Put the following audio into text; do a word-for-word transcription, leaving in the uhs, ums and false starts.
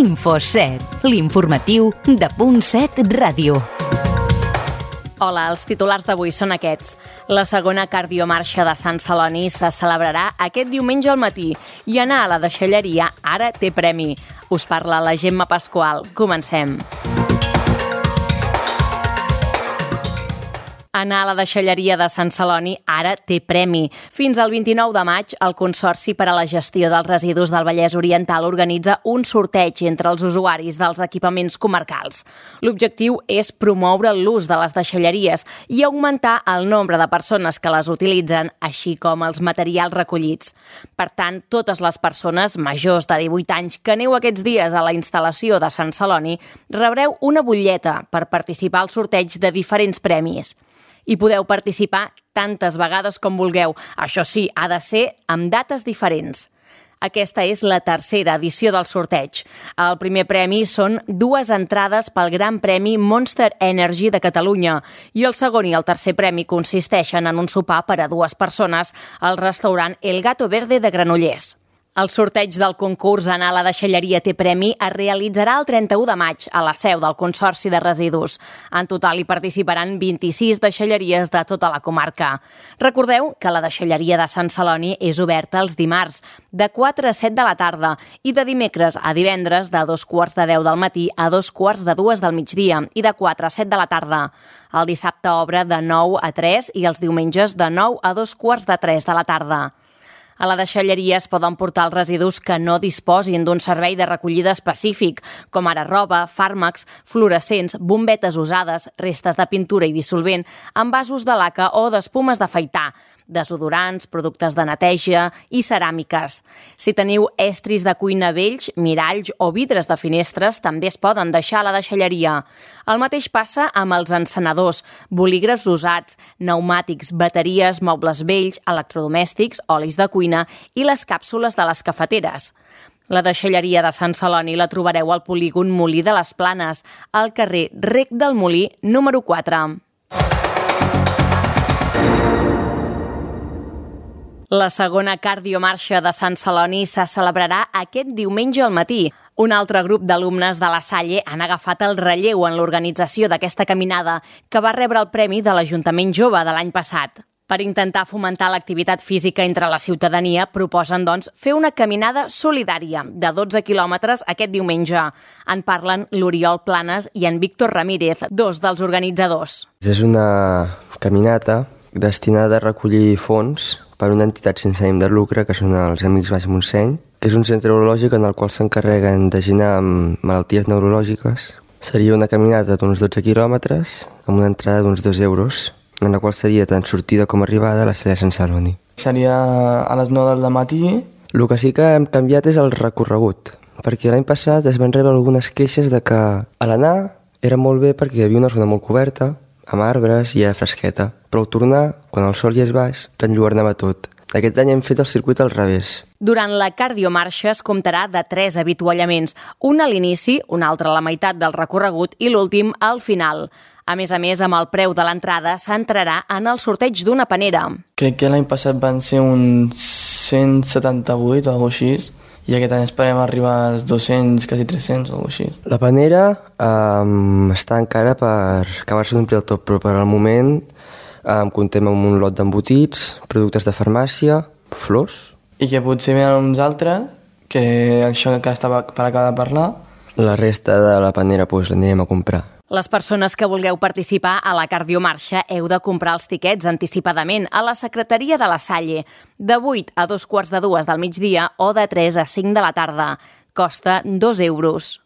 InfoSet, l'informatiu de Punt set Ràdio. Hola, els titulars d'avui són aquests. La segona cardiomarxa de Sant Celoni se celebrarà aquest diumenge al matí i anar a la deixalleria ara té premi. Us parla la Gemma Pasqual. Comencem. Anar a la deixalleria de Sant Celoni ara té premi. Fins al vint-i-nou de maig, el Consorci per a la Gestió dels Residus del Vallès Oriental organitza un sorteig entre els usuaris dels equipaments comarcals. L'objectiu és promoure l'ús de les deixalleries i augmentar el nombre de persones que les utilitzen, així com els materials recollits. Per tant, totes les persones majors de divuit anys que aneu aquests dies a la instal·lació de Sant Celoni rebreu una butlleta per participar al sorteig de diferents premis. I podeu participar tantes vegades com vulgueu. Això sí, ha de ser amb dates diferents. Aquesta és la tercera edició del sorteig. El primer premi són dues entrades pel Gran Premi Monster Energy de Catalunya i el segon i el tercer premi consisteixen en un sopar per a dues persones al restaurant El Gato Verde de Granollers. El sorteig del concurs Anar a la deixalleria té premi es realitzarà el trenta-u de maig a la seu del Consorci de Residus. En total hi participaran vint-i-sis deixalleries de tota la comarca. Recordeu que la deixalleria de Sant Celoni és oberta els dimarts de quatre a set de la tarda i de dimecres a divendres de dos quarts de deu del matí a dos quarts de dues del migdia i de quatre a set de la tarda. El dissabte obre de nou a tres i els diumenges de nou a dos quarts de tres de la tarda. A la deixalleria es poden portar els residus que no disposin d'un servei de recollida específic, com ara roba, fàrmacs, fluorescents, bombetes usades, restes de pintura i dissolvent, envasos de laca o d'espumes d'afaitar, desodorants, productes de neteja i ceràmiques. Si teniu estris de cuina vells, miralls o vidres de finestres, també es poden deixar a la deixalleria. El mateix passa amb els encenedors, bolígrafs usats, pneumàtics, bateries, mobles vells, electrodomèstics, olis de cuina i les càpsules de les cafeteres. La deixalleria de Sant Celoni la trobareu al polígon Molí de les Planes, al carrer Rec del Molí, número quatre. La segona cardiomarxa de Sant Celoni se celebrarà aquest diumenge al matí. Un altre grup d'alumnes de la Salle han agafat el relleu en l'organització d'aquesta caminada, que va rebre el premi de l'Ajuntament Jove de l'any passat. Per intentar fomentar l'activitat física entre la ciutadania, proposen, doncs, fer una caminada solidària de dotze quilòmetres aquest diumenge. En parlen l'Oriol Planes i en Víctor Ramírez, dos dels organitzadors. És una caminata destinada a recollir fons per una entitat sense ànim de lucre, que són els Amics Baix Montseny. És un centre neurològic en el qual s'encarreguen de gent amb malalties neurològiques. Seria una caminata d'uns dotze quilòmetres amb una entrada d'uns dos euros, en la qual seria tant sortida com arribada a la sala de Sant Celoni. Seria a les nou del matí. El que sí que hem canviat és el recorregut, perquè l'any passat es van rebre algunes queixes de que a l'anar era molt bé perquè hi havia una zona molt coberta, amb arbres i era fresqueta, però al tornar, quan el sol ja és baix, t'enlluernava tot. Aquest any hem fet el circuit al revés. Durant la cardiomarxa es comptarà de tres avituallaments, un a l'inici, un altre a la meitat del recorregut i l'últim al final. A més a més, amb el preu de l'entrada s'entrarà en el sorteig d'una panera. Crec que l'any passat van ser uns cent setanta-vuit o alguna cosa així, i aquest any esperem arribar als dos-cents, quasi tres-cents o alguna cosa així. La panera um, està encara per acabar-se d'omplir el tot, però per al moment um, comptem amb un lot d'embotits, productes de farmàcia, flors. I que potser venen uns altres, que això que està per acabar de parlar. La resta de la panera doncs, l'anirem a comprar. Les persones que vulgueu participar a la cardiomarxa heu de comprar els tiquets anticipadament a la secretaria de la Salle, de vuit a dos quarts de dues del migdia o de tres a cinc de la tarda. Costa dos euros.